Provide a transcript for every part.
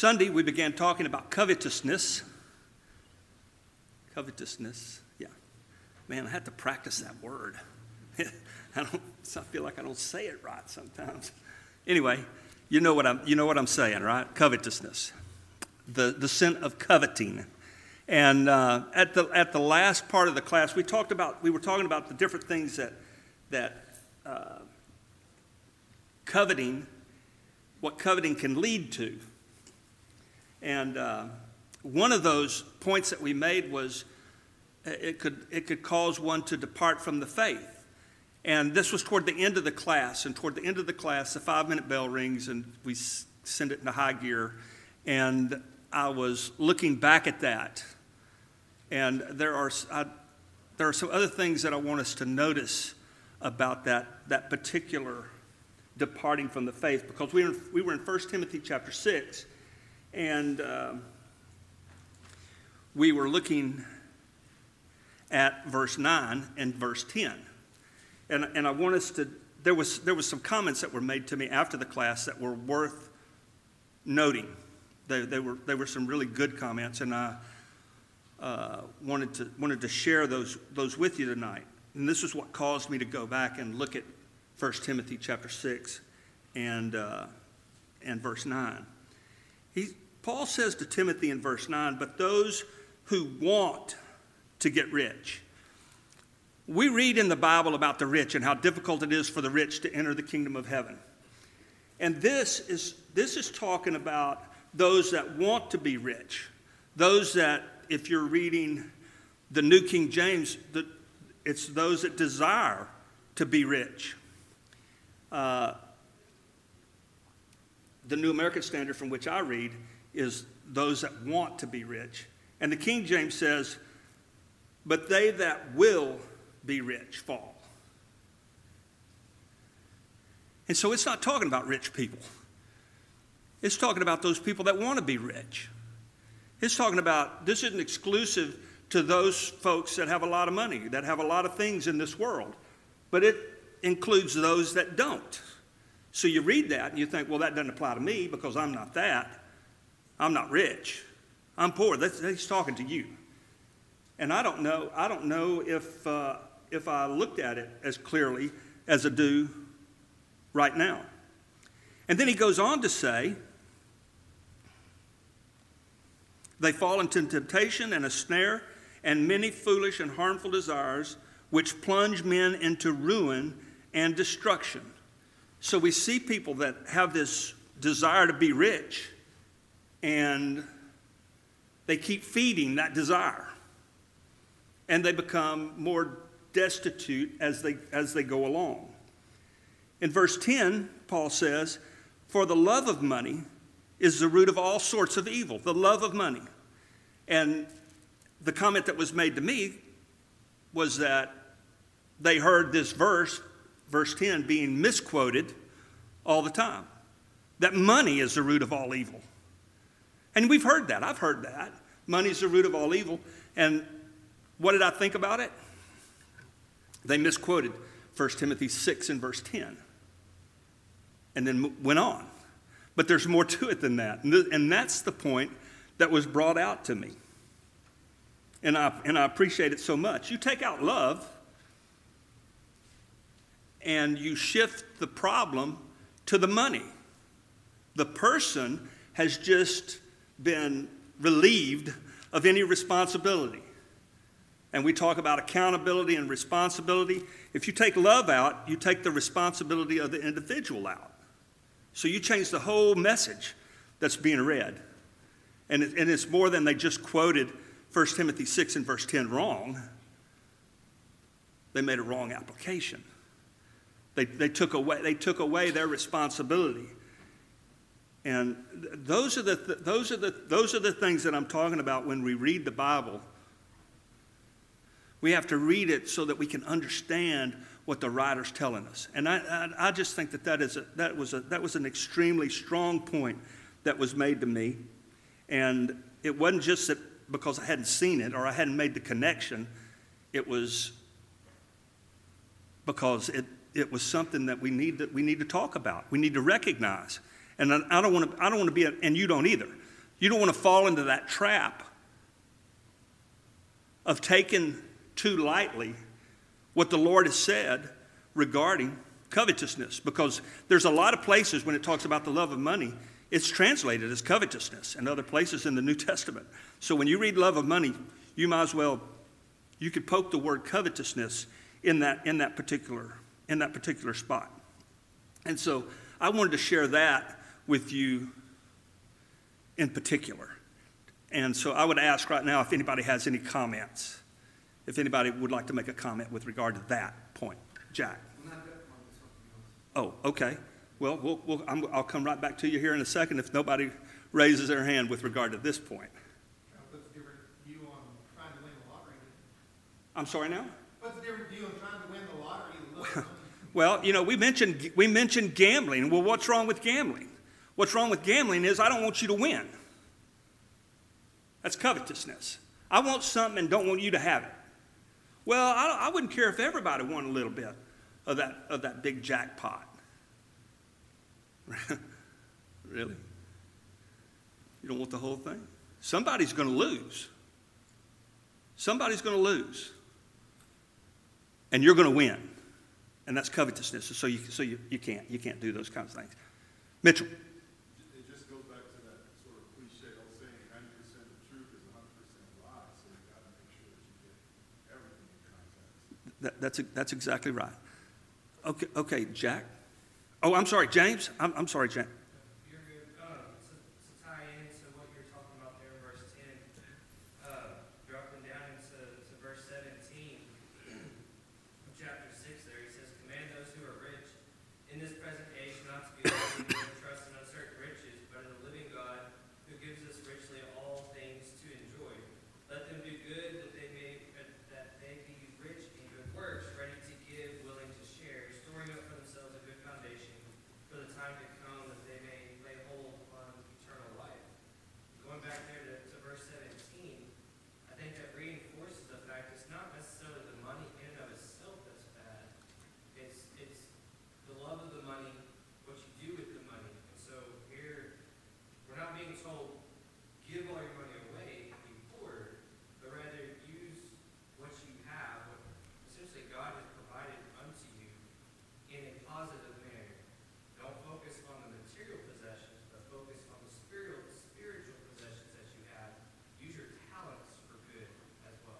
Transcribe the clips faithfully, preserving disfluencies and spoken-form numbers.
Sunday, we began talking about covetousness. Covetousness, yeah. Man, I had to practice that word. I don't. I feel like I don't say it right sometimes. Anyway, you know what I'm. You know what I'm saying, right? Covetousness, the the sin of coveting. And uh, at the at the last part of the class, we talked about. We were talking about the different things that that uh, coveting, what coveting can lead to. And uh, one of those points that we made was it could it could cause one to depart from the faith. And this was toward the end of the class. And toward the end of the class, the five-minute bell rings, and we s- send it into high gear. And I was looking back at that. And there are I, there are some other things that I want us to notice about that that particular departing from the faith, because we were we were in First Timothy chapter six. And uh, we were looking at verse nine and verse ten. And, and I want us to, there was, there was some comments that were made to me after the class that were worth noting. They, they, were, they were some really good comments, and I uh, wanted to, wanted to share those, those with you tonight. And this is what caused me to go back and look at First Timothy chapter six and, uh, and verse nine. He, Paul says to Timothy in verse nine, but those who want to get rich. We read in the Bible about the rich and how difficult it is for the rich to enter the kingdom of heaven. And this is, this is talking about those that want to be rich. Those that, if you're reading the New King James, the, it's those that desire to be rich. Uh, the New American Standard, from which I read, is those that want to be rich. And the King James says, but they that will be rich fall. And so it's not talking about rich people. It's talking about those people that want to be rich. It's talking about, this isn't exclusive to those folks that have a lot of money, that have a lot of things in this world, but it includes those that don't. So you read that and you think, well, that doesn't apply to me because I'm not that. I'm not rich. I'm poor. That's, he's talking to you. And I don't know. I don't know if uh, if I looked at it as clearly as I do right now. And then he goes on to say, they fall into temptation and a snare and many foolish and harmful desires, which plunge men into ruin and destruction. So we see people that have this desire to be rich, and they keep feeding that desire. And they become more destitute as they, as they go along. In verse ten, Paul says, for the love of money is the root of all sorts of evil. The love of money. And the comment that was made to me was that they heard this verse, verse ten, being misquoted all the time. That money is the root of all evil. And we've heard that. I've heard that. Money is the root of all evil. And what did I think about it? They misquoted First Timothy six and verse ten. And then went on. But there's more to it than that. And that's the point that was brought out to me. And I, and I appreciate it so much. You take out love and you shift the problem to the money. The person has just been relieved of any responsibility. And we talk about accountability and responsibility. If you take love out, you take the responsibility of the individual out. So you change the whole message that's being read. And, it, and it's more than they just quoted First Timothy six and verse ten wrong. They made a wrong application. They, they, took away, they took away their responsibility. And those are the th- those are the those are the things that I'm talking about when we read the Bible. We have to read it so that we can understand what the writer's telling us. And I, I, I just think that that is a, that was a, that was an extremely strong point that was made to me. And it wasn't just that because I hadn't seen it or I hadn't made the connection. It was because it it was something that we need to, we need to talk about. We need to recognize. And I don't want to I don't want to be a, and you don't either. You don't want to fall into that trap of taking too lightly what the Lord has said regarding covetousness, because there's a lot of places when it talks about the love of money, it's translated as covetousness, and other places in the New Testament. So when you read love of money, you might as well, you could poke the word covetousness in that, in that particular, in that particular spot. And so I wanted to share that with you in particular. And so I would ask right now if anybody has any comments, if anybody would like to make a comment with regard to that point. Jack. Oh, okay. Well, we'll, we'll I'm, I'll come right back to you here in a second if nobody raises their hand with regard to this point. What's the different view on trying to win the lottery? I'm sorry now? What's the different view on trying to win the lottery? Well, you know, we mentioned, we mentioned gambling. Well, what's wrong with gambling? What's wrong with gambling is I don't want you to win. That's covetousness. I want something and don't want you to have it. Well, I, I wouldn't care if everybody won a little bit of that, of that big jackpot. Really? You don't want the whole thing? Somebody's going to lose. Somebody's going to lose. And you're going to win. And that's covetousness. So you, so you, you can't, you can't do those kinds of things. Mitchell. It just goes back to that sort of cliche old saying, ninety percent of truth is one hundred percent lie, so you've got to make sure that you get everything in context. That, that's, that's exactly right. Okay, okay, Jack. Oh, I'm sorry, James. I'm, I'm sorry, Jack. You're good. Uh, to, to tie into what you're talking about there in verse ten, uh, dropping down into to verse seventeen of chapter six there, he says, command those who are rich in this present age not to be living in trust in uncertain riches, but in the living God who gives us richly all things to enjoy. Let them do good that they may uh, that they be rich in good works, ready to give, willing to share, storing up for themselves a good foundation for the time to come, that they may lay hold on eternal life. Going back there to, to verse seventeen, I think that reinforces the fact it's not necessarily the money in and of itself that's bad. It's it's the love of the money, what you do with the money. And so here, we're not being told, give all your money away, be poor, but rather use what you have, what essentially God has provided unto you in a positive manner. Don't focus on the material possessions, but focus on the spiritual, spiritual possessions that you have. Use your talents for good as well.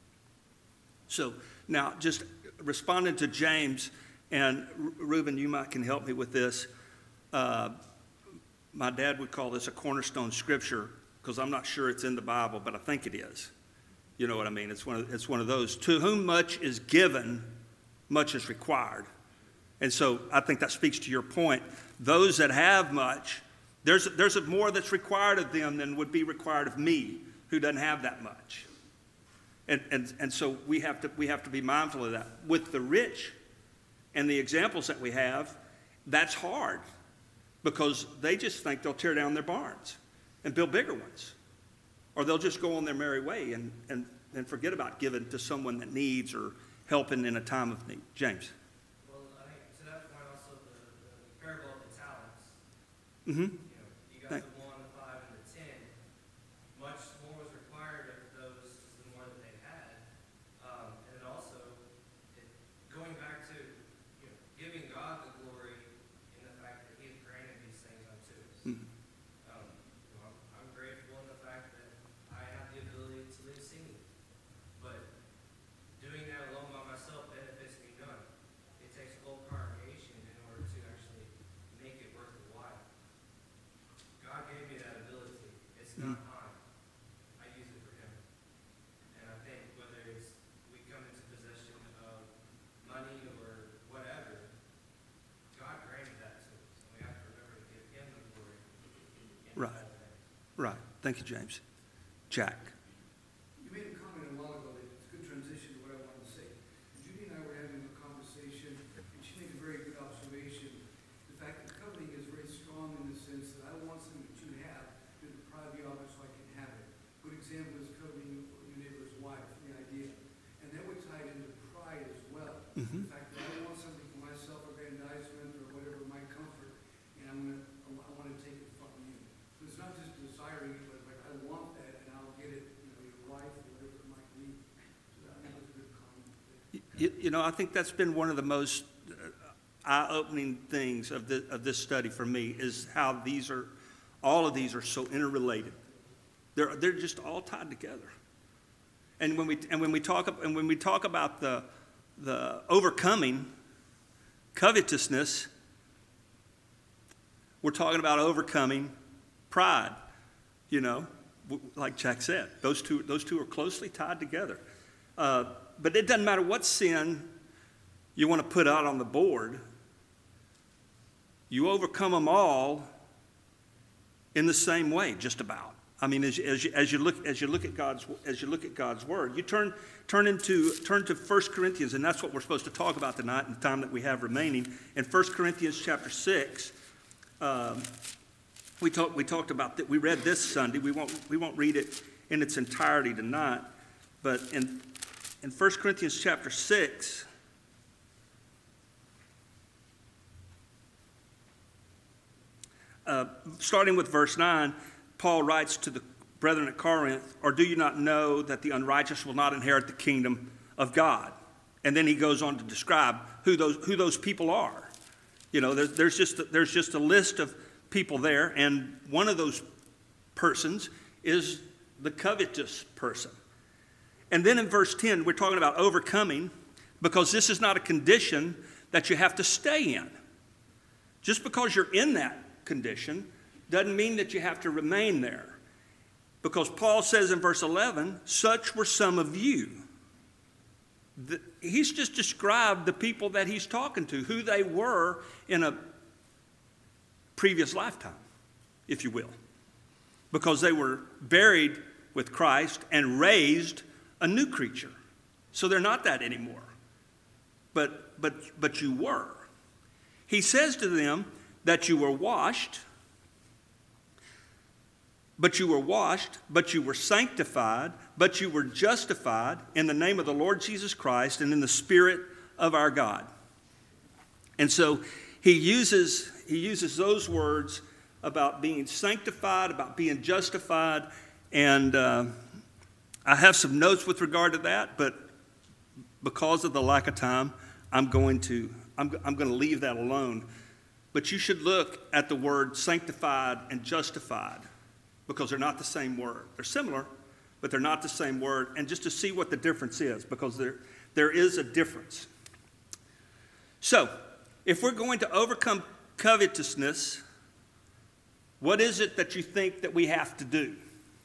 So now just responding to James, and Reuben, you might can help me with this. Uh, my dad would call this a cornerstone scripture because I'm not sure it's in the Bible, but I think it is. You know what I mean? It's one of, it's one of those. To whom much is given, much is required. And so I think that speaks to your point. Those that have much, there's, there's more that's required of them than would be required of me, who doesn't have that much. And, and, and so we have to, we have to be mindful of that. With the rich and the examples that we have, that's hard because they just think they'll tear down their barns and build bigger ones. Or they'll just go on their merry way and, and, and forget about giving to someone that needs or helping in a time of need. James. Well, I think to that point also the, the parable of the talents. Mm-hmm. You know, you got Thank- the one, the five, and the ten. Much more was required of those the more that they had. Um, and then also, it, going back to you know, giving God the glory in the fact that He has granted these things unto us. Mhm. Um, you know, I'm, I'm grateful in the fact that I have the ability to live singing. But doing that alone by myself benefits me none. It takes a whole congregation in order to actually make it worth the while. God gave me that ability. It's not mine. I use it for Him. And I think whether it's we come into possession of money or whatever, God granted that to us. And we have to remember to give Him the glory in Right. all things. Right. Thank you, James. Jack. You made a comment a while ago that it's a good transition to what I wanted to say. Judy and I were having a conversation, and she made a very good observation. The fact that coveting is very strong in the sense that I want something that you have to deprive me of it so I can have it. Good example is coveting your neighbor's wife, the idea. And that would tie it into pride as well. Mhm. The fact that I want something for myself, aggrandizement, or whatever, my comfort, and I'm gonna, I want to take it from you. So it's not just desiring it, but You, you know, I think that's been one of the most uh, eye-opening things of, the, of this study for me is how these are, all of these are so interrelated. They're, they're just all tied together. And when we, and when we, talk, and when we talk about the, the overcoming covetousness, we're talking about overcoming pride, you know, like Jack said. Those two, those two are closely tied together. Uh, but it doesn't matter what sin you want to put out on the board. You overcome them all in the same way, just about. I mean, as, as, you, as you look as you look at God's as you look at God's word, you turn turn into turn to First Corinthians, and that's what we're supposed to talk about tonight in the time that we have remaining. In First Corinthians chapter six, um, we talked we talked about that. We read this Sunday. We won't we won't read it in its entirety tonight, but in in First Corinthians chapter six. Uh, starting with verse nine, Paul writes to the brethren at Corinth, or do you not know that the unrighteous will not inherit the kingdom of God? And then he goes on to describe who those, who those people are. You know, there's, there's, just, there's just a list of people there, and one of those persons is the covetous person. And then in verse ten, we're talking about overcoming, because this is not a condition that you have to stay in. Just because you're in that condition doesn't mean that you have to remain there. Because Paul says in verse eleven, such were some of you. The, he's just described the people that he's talking to, who they were in a previous lifetime, if you will. Because they were buried with Christ and raised a new creature. So they're not that anymore. But, but, but you were. He says to them that you were washed, but you were washed, but you were sanctified, but you were justified in the name of the Lord Jesus Christ and in the Spirit of our God. And so he uses, he uses those words about being sanctified, about being justified, and uh, I have some notes with regard to that, but because of the lack of time, I'm going to, I'm, I'm going to leave that alone. But you should look at the word sanctified and justified, because they're not the same word. They're similar, but they're not the same word. And just to see what the difference is, because there, there is a difference. So, if we're going to overcome covetousness, what is it that you think that we have to do?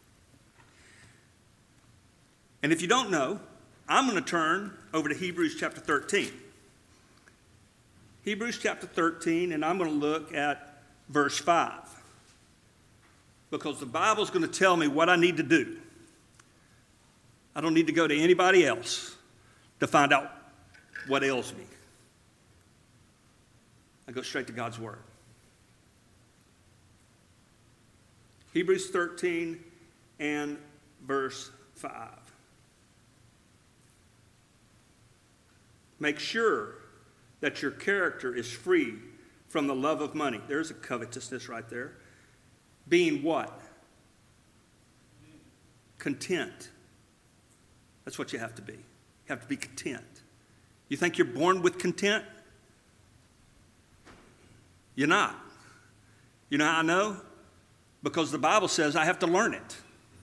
And if you don't know, I'm going to turn over to Hebrews chapter thirteen. Hebrews chapter thirteen, and I'm going to look at verse five. Because the Bible's going to tell me what I need to do. I don't need to go to anybody else to find out what ails me. I go straight to God's Word. Hebrews thirteen and verse five. Make sure that your character is free from the love of money. There's a covetousness right there. Being what? Content. That's what you have to be. You have to be content. You think you're born with content? You're not. You know how I know? Because the Bible says I have to learn it.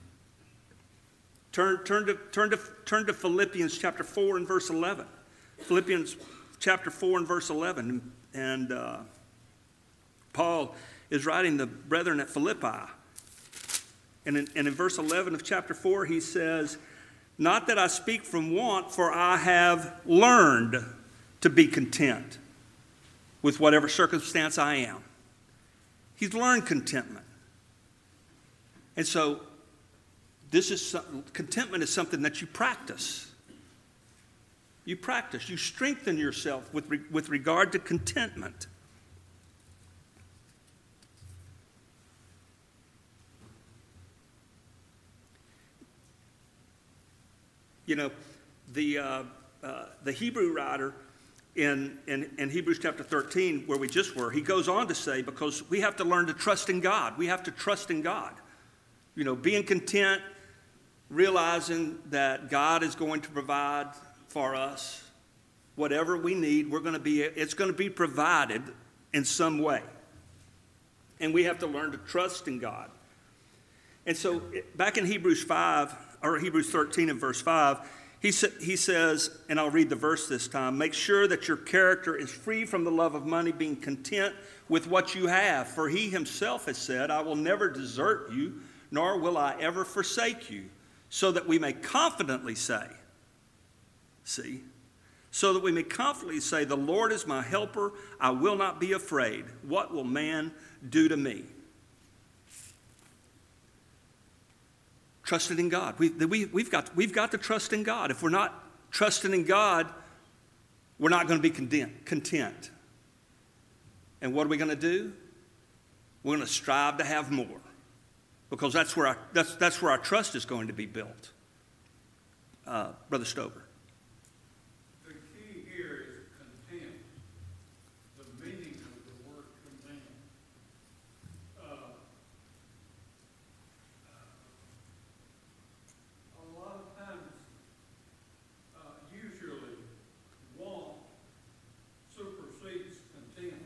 Turn, turn, to, turn, to, turn to Philippians chapter four and verse eleven. Philippians chapter four and verse eleven. And uh, Paul is writing the brethren at Philippi. And in, and in verse eleven of chapter four, he says, not that I speak from want, for I have learned to be content with whatever circumstance I am. He's learned contentment. And so this is some, contentment is something that you practice. You practice. You strengthen yourself with, re, with regard to contentment. You know, the, uh, uh, the Hebrew writer in, in, in Hebrews chapter thirteen, where we just were, he goes on to say, because we have to learn to trust in God. We have to trust in God. You know, being content, realizing that God is going to provide for us whatever we need, we're going to be, it's going to be provided in some way. And we have to learn to trust in God. And so back in Hebrews five, or Hebrews thirteen and verse five, he, sa- he says, and I'll read the verse this time, make sure that your character is free from the love of money, being content with what you have. For he himself has said, I will never desert you, nor will I ever forsake you, so that we may confidently say, see, so that we may confidently say, the Lord is my helper, I will not be afraid. What will man do to me? Trusted in God. We, we, we've, got, we've got to trust in God. If we're not trusting in God, we're not going to be content. content. And what are we going to do? We're going to strive to have more, because that's where our, that's, that's where our trust is going to be built. Uh, Brother Stover. The key here is content, the meaning of the word content. Uh, a lot of times, uh, usually, want supersedes content.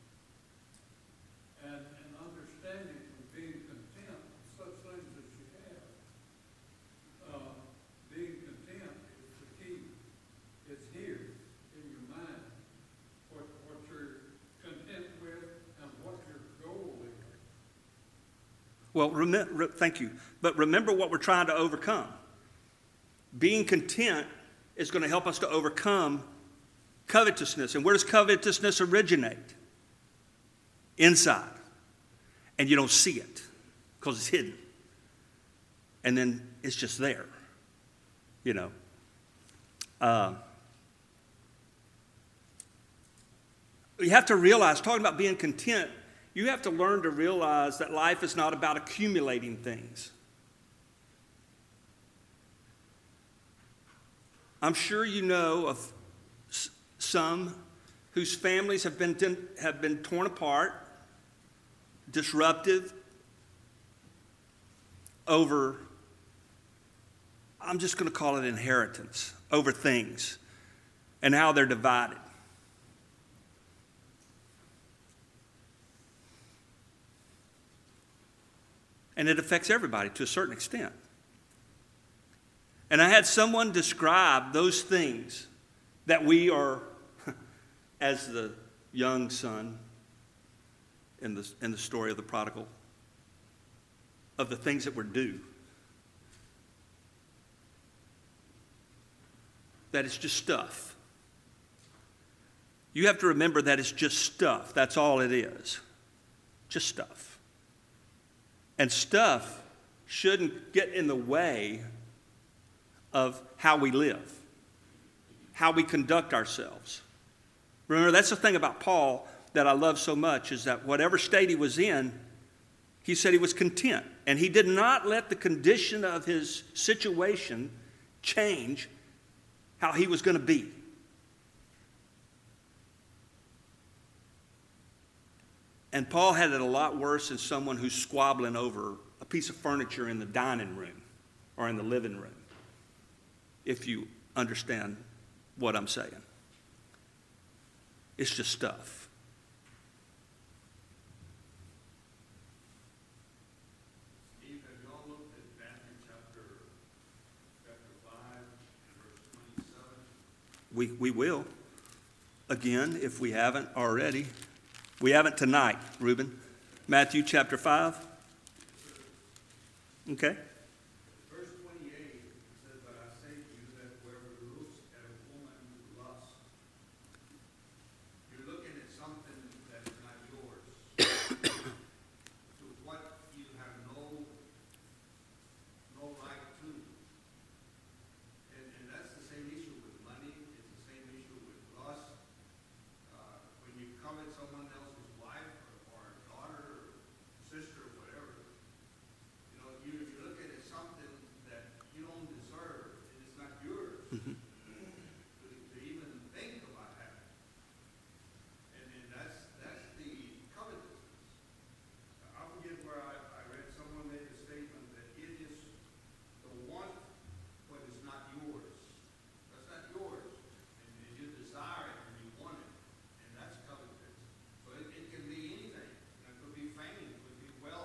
And, and understanding of being content, such things that you have, uh, being content is the key. It's here in your mind, what, what you're content with and what your goal is. Well, remember, thank you. But remember what we're trying to overcome. Being content is going to help us to overcome covetousness. And where does covetousness originate? Inside. And you don't see it because it's hidden. And then it's just there. You know. Uh, you have to realize, talking about being content, you have to learn to realize that life is not about accumulating things. I'm sure you know of s- some whose families have been, have been torn apart, disruptive, over, I'm just going to call it inheritance, over things, and how they're divided. And it affects everybody to a certain extent. And I had someone describe those things that we are, as the young son in the, in the story of the prodigal, of the things that were due. That it's just stuff. You have to remember that it's just stuff. That's all it is. Just stuff. And stuff shouldn't get in the way of how we live, how we conduct ourselves. Remember, that's the thing about Paul that I love so much, is that whatever state he was in, he said he was content. And he did not let the condition of his situation change how he was going to be. And Paul had it a lot worse than someone who's squabbling over a piece of furniture in the dining room or in the living room, if you understand what I'm saying. It's just stuff. Steve, have y'all looked at Matthew chapter, chapter five, verse twenty-seven? We, we will, again, if we haven't already. We haven't tonight, Reuben. Matthew chapter five. Okay. Verse twenty-eight says, but I say to you that whoever looks at a woman with lust, you're looking at something that is not yours, to what you have no, no right to. And, and that's the same issue with money. It's the same issue with lust. Uh, when you covet someone else's wife or, or daughter or sister or whatever, you know, you, you look at it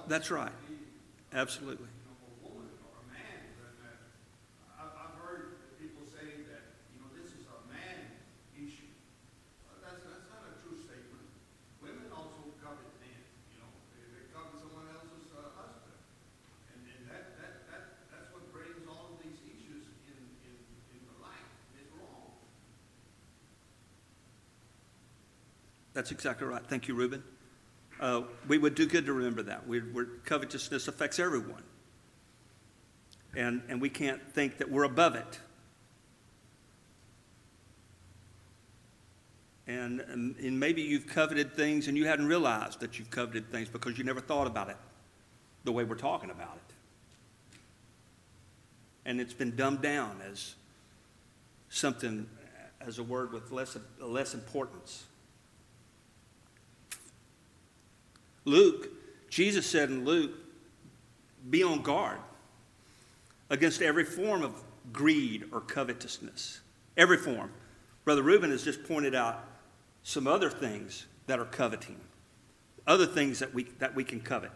That's right. Absolutely. You know, a woman or a man, for that matter. I've, I've heard people say that, you know, this is a man issue. Well, that's, that's not a true statement. Women also covet men, you know, they, they covet someone else's uh, husband. And, and that, that, that, that's what brings all of these issues in, in, into light. It's wrong. That's exactly right. Thank you, Reuben. Uh, we would do good to remember that. We, we're, covetousness affects everyone. And, and we can't think that we're above it. And, and, and maybe you've coveted things and you hadn't realized that you've coveted things because you never thought about it the way we're talking about it. And it's been dumbed down as something, as a word with less, less importance. Luke, Jesus said in Luke, be on guard against every form of greed or covetousness. Every form. Brother Reuben has just pointed out some other things that are coveting. Other things that we, that we can covet.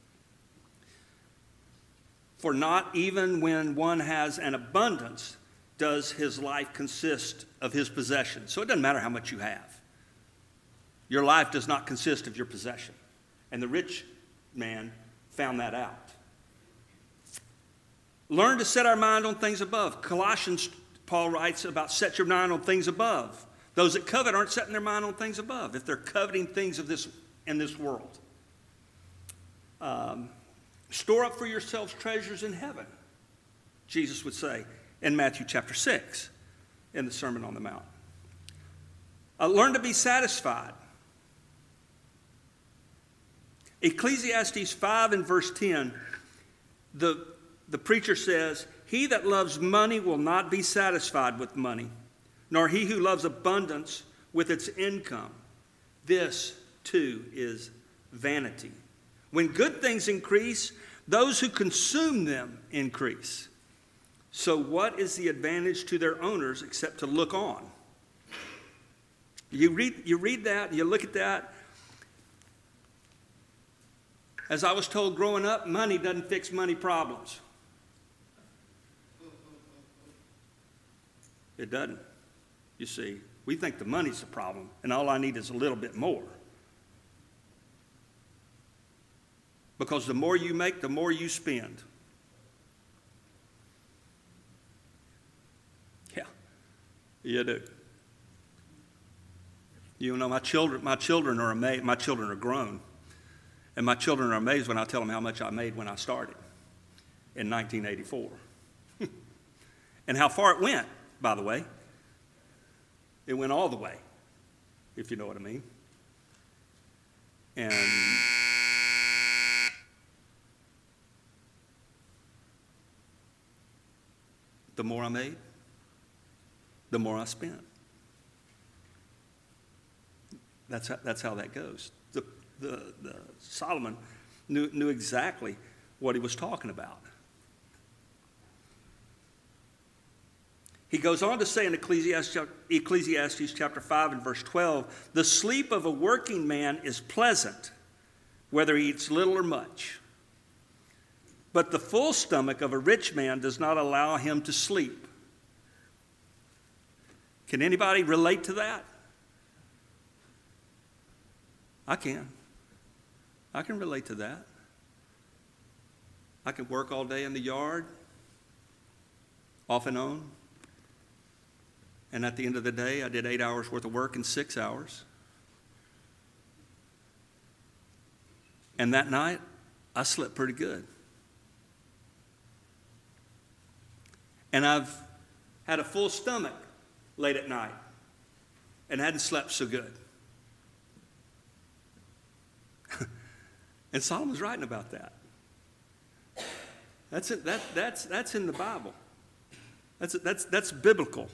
For not even when one has an abundance does his life consist of his possessions. So it doesn't matter how much you have. Your life does not consist of your possession. And the rich man found that out. Learn to set our mind on things above. Colossians, Paul writes about set your mind on things above. Those that covet aren't setting their mind on things above if they're coveting things of this in this world. Um, store up for yourselves treasures in heaven, Jesus would say in Matthew chapter six in the Sermon on the Mount. Uh, learn to be satisfied. Ecclesiastes five and verse ten, the, the preacher says, he that loves money will not be satisfied with money, nor he who loves abundance with its income. This, too, is vanity. When good things increase, those who consume them increase. So what is the advantage to their owners except to look on? You read, you read that, you look at that. As I was told growing up, money doesn't fix money problems. It doesn't. You see, we think the money's the problem, and all I need is a little bit more. Because the more you make, the more you spend. Yeah, you do. You know, my children, my children are amazed. My children are grown. And my children are amazed when I tell them how much I made when I started in nineteen eighty-four. And how far it went, by the way. It went all the way, if you know what I mean. And the more I made, the more I spent. That's how, that's how that goes. The, the, the Solomon knew, knew exactly what he was talking about. He goes on to say in Ecclesiastes, Ecclesiastes chapter five and verse twelve, the sleep of a working man is pleasant, whether he eats little or much. But the full stomach of a rich man does not allow him to sleep. Can anybody relate to that? I can. I can relate to that. I can work all day in the yard, off and on. And at the end of the day, I did eight hours worth of work in six hours. And that night, I slept pretty good. And I've had a full stomach late at night and hadn't slept so good. And Solomon's writing about that. That's it, that, that's, that's in the Bible. That's, that's, that's biblical.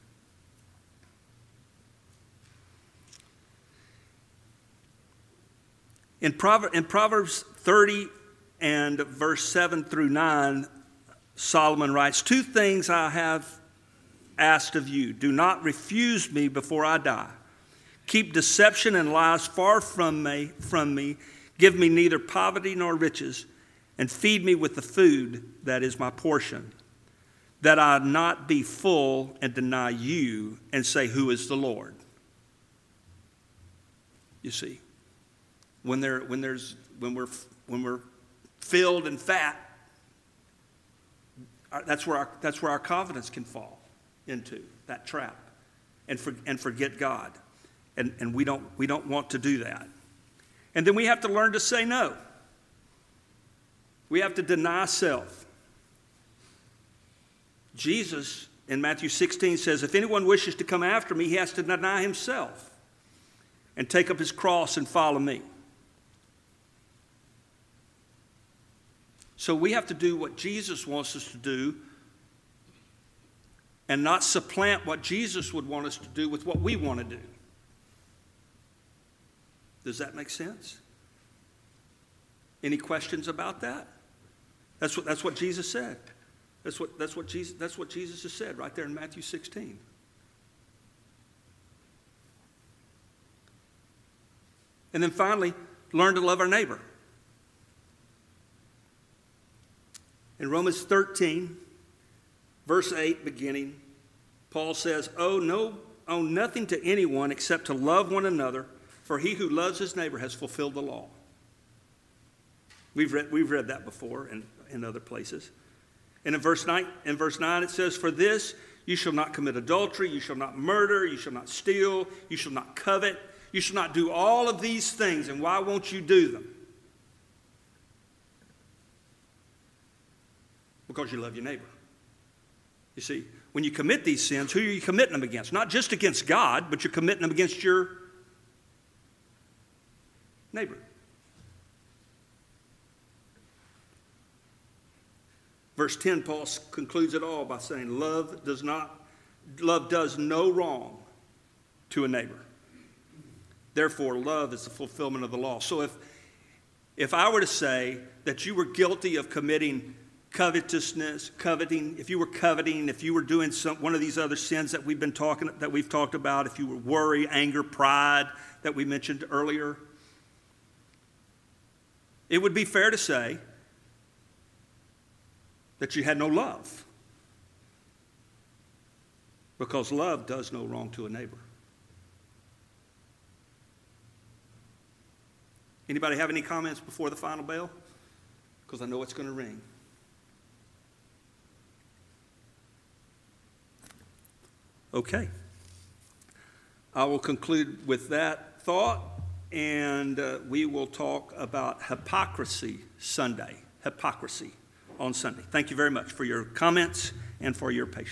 In, Prover- in Proverbs thirty and verse seven through nine, Solomon writes, two things I have asked of you. Do not refuse me before I die. Keep deception and lies far from me, from me. Give me neither poverty nor riches, and feed me with the food that is my portion, that I not be full and deny you and say, who is the Lord? You see, when there, when there's, when we're, when we're filled and fat, that's where our, that's where our confidence can fall into, that trap, and for, and forget God, and and we don't we don't want to do that. And then we have to learn to say no. We have to deny self. Jesus in Matthew sixteen says, if anyone wishes to come after me, he has to deny himself and take up his cross and follow me. So we have to do what Jesus wants us to do and not supplant what Jesus would want us to do with what we want to do. Does that make sense? Any questions about that? That's what, that's what Jesus said. That's what, that's, what Jesus, that's what Jesus has said right there in Matthew sixteen. And then finally, learn to love our neighbor. In Romans thirteen, verse eight beginning, Paul says, owe, no, owe nothing to anyone except to love one another, for he who loves his neighbor has fulfilled the law. We've read, we've read that before in, in other places. And in verse nine, in verse nine it says, for this you shall not commit adultery, you shall not murder, you shall not steal, you shall not covet, you shall not do all of these things. And why won't you do them? Because you love your neighbor. You see, when you commit these sins, who are you committing them against? Not just against God, but you're committing them against your neighbor. Verse ten, Paul concludes it all by saying, love does not, love does no wrong to a neighbor. Therefore, love is the fulfillment of the law. So if, if I were to say that you were guilty of committing covetousness, coveting, if you were coveting, if you were doing some, one of these other sins that we've been talking, that we've talked about, if you were worry, anger, pride that we mentioned earlier, it would be fair to say that you had no love. Because love does no wrong to a neighbor. Anybody have any comments before the final bell? Because I know it's going to ring. Okay. I will conclude with that thought, and uh, we will talk about hypocrisy Sunday. Hypocrisy on Sunday. Thank you very much for your comments and for your patience.